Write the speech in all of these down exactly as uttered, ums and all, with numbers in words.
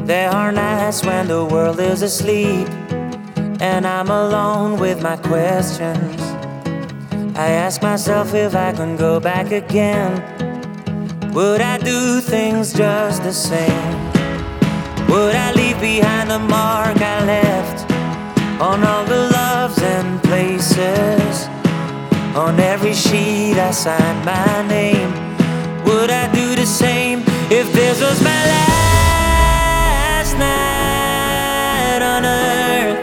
There are nights when the world is asleep and I'm alone with my questions. I ask myself if I can go back again. Would I do things just the same? Would I leave behind the mark I left on all the loves and places? On every sheet I signed my name. Would I do the same if this was my last night on earth?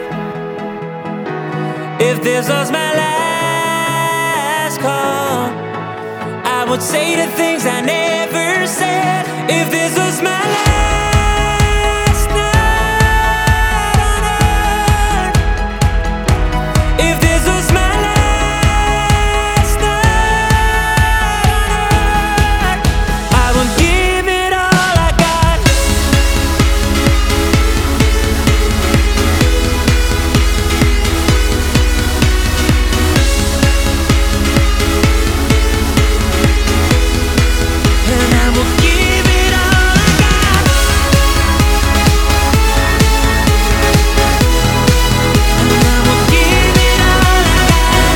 If this was my last call, I would say the things I never said. If this was my last night on earth, if this was my last night on earth, I would give it all I got. And I will give it all I got. And I will give it all I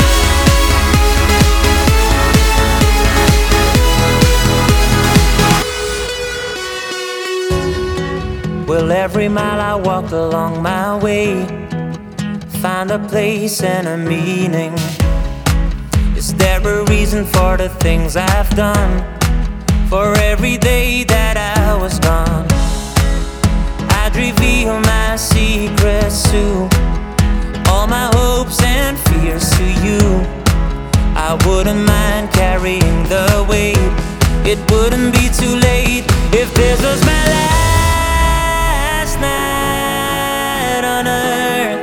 got. Well, every mile I walked along my way, find a place and a meaning. Is there a reason for the things I've done? For every day that I was gone, I'd reveal my secrets to all my hopes and fears to you. I wouldn't mind carrying the weight. It wouldn't be too late if this was my last night on earth.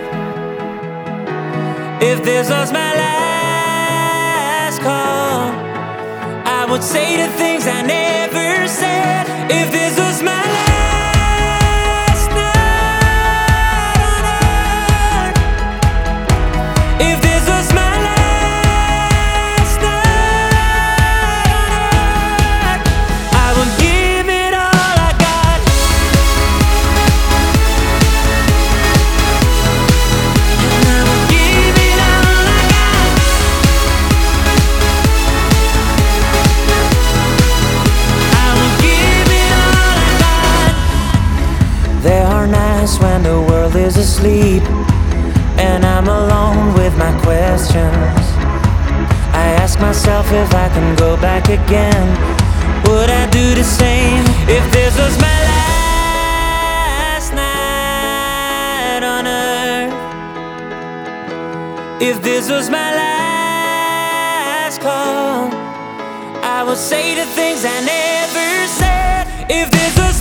If this was my last call, I would say the things I never said. If this was my last night on earth, if this was my last night on earth, I would give it all I got. And I will give it all I got. I will give it all I got. There are nights when the world is asleep and I'm alone with my questions. I ask myself if I can go back again. Would I do the same if this was my last night on earth? If this was my last call, I would say the things I never said. If this was